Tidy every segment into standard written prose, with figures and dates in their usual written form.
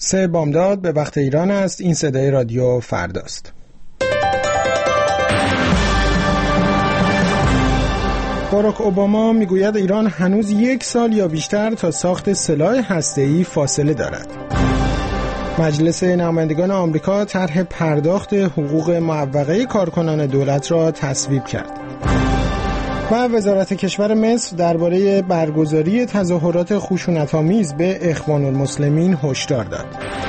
3 بامداد به وقت ایران است. این صدای رادیو فرداست. باراک اوباما میگوید ایران هنوز 1 سال یا بیشتر تا ساخت سلاح هسته‌ای فاصله دارد. مجلس نمایندگان آمریکا طرح پرداخت حقوق معوقه کارکنان دولت را تصویب کرد. و وزارت کشور مصر درباره برگزاری تظاهرات خشونت‌آمیز به اخوان المسلمین هشدار داد.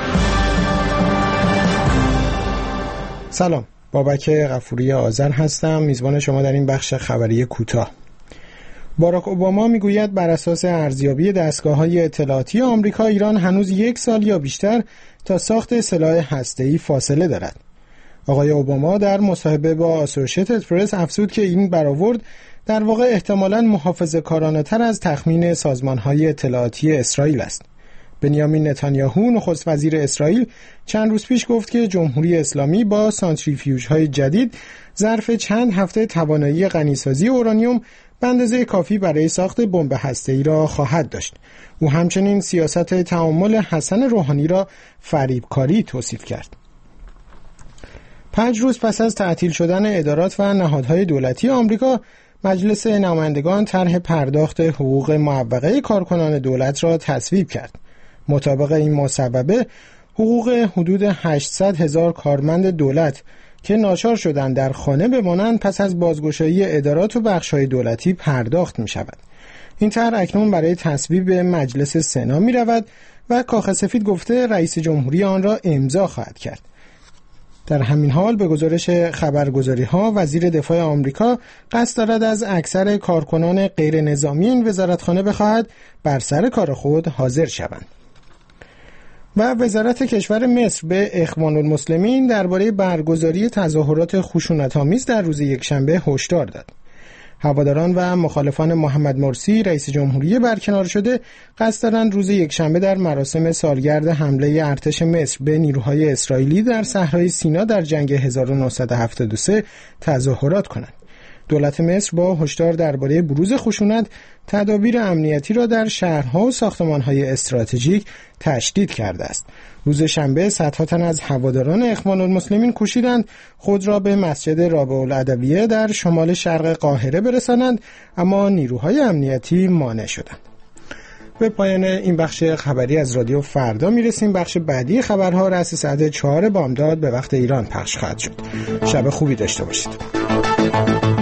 سلام، بابک غفوری آذر هستم، میزبان شما در این بخش خبری کوتاه. باراک اوباما میگوید بر اساس ارزیابی دستگاه‌های اطلاعاتی آمریکا، ایران هنوز 1 سال یا بیشتر تا ساخت سلاح هسته‌ای فاصله دارد. آقای اوباما در مصاحبه با آسوشیتد پرس افزود که این برآورد در واقع احتمالاً محافظه‌کارانه‌تر از تخمین سازمان‌های اطلاعاتی اسرائیل است. بنیامین نتانیاهو نخست وزیر اسرائیل چند روز پیش گفت که جمهوری اسلامی با سانتریفیوژهای جدید ظرف چند هفته توانایی غنیسازی اورانیوم به اندازه کافی برای ساخت بمب هسته‌ای را خواهد داشت. او همچنین سیاست تعامل حسن روحانی را فریبکاری توصیف کرد. 5 روز پس از تعطیل شدن ادارات و نهادهای دولتی آمریکا، مجلس نمایندگان طرح پرداخت حقوق معوقه کارکنان دولت را تصویب کرد. مطابق این مصوبه، حقوق حدود 800,000 کارمند دولت که ناچار شدند در خانه بمانند پس از بازگشایی ادارات و بخش‌های دولتی پرداخت می‌شود. این طرح اکنون برای تصویب به مجلس سنا می‌رود و کاخ سفید گفته رئیس جمهوری آن را امضا خواهد کرد. در همین حال به گزارش خبرگزاری‌ها، وزیر دفاع آمریکا قصد دارد از اکثر کارکنان غیر نظامی این وزارتخانه بخواهد بر سر کار خود حاضر شوند. و وزارت کشور مصر به اخوان المسلمین درباره برگزاری تظاهرات خشونت‌آمیز در روز یکشنبه هشدار داد. هواداران و مخالفان محمد مرسی رئیس جمهوری برکنار شده قصد دارند روز یکشنبه در مراسم سالگرد حمله ارتش مصر به نیروهای اسرائیلی در صحرای سینا در جنگ 1973 تظاهرات کنند. دولت مصر با هشدار درباره بروز خشونت، تدابیر امنیتی را در شهرها و ساختمان‌های استراتژیک تشدید کرده است. روز شنبه صدها تن از هواداران اخوان المسلمین کوشیدند خود را به مسجد رابعه العدویه در شمال شرق قاهره برسانند، اما نیروهای امنیتی مانع شدند. به پایان این بخش خبری از رادیو فردا میرسیم. بخش بعدی خبرها رأس ساعت 4 بامداد به وقت ایران پخش خواهد شد. شب خوبی داشته باشید.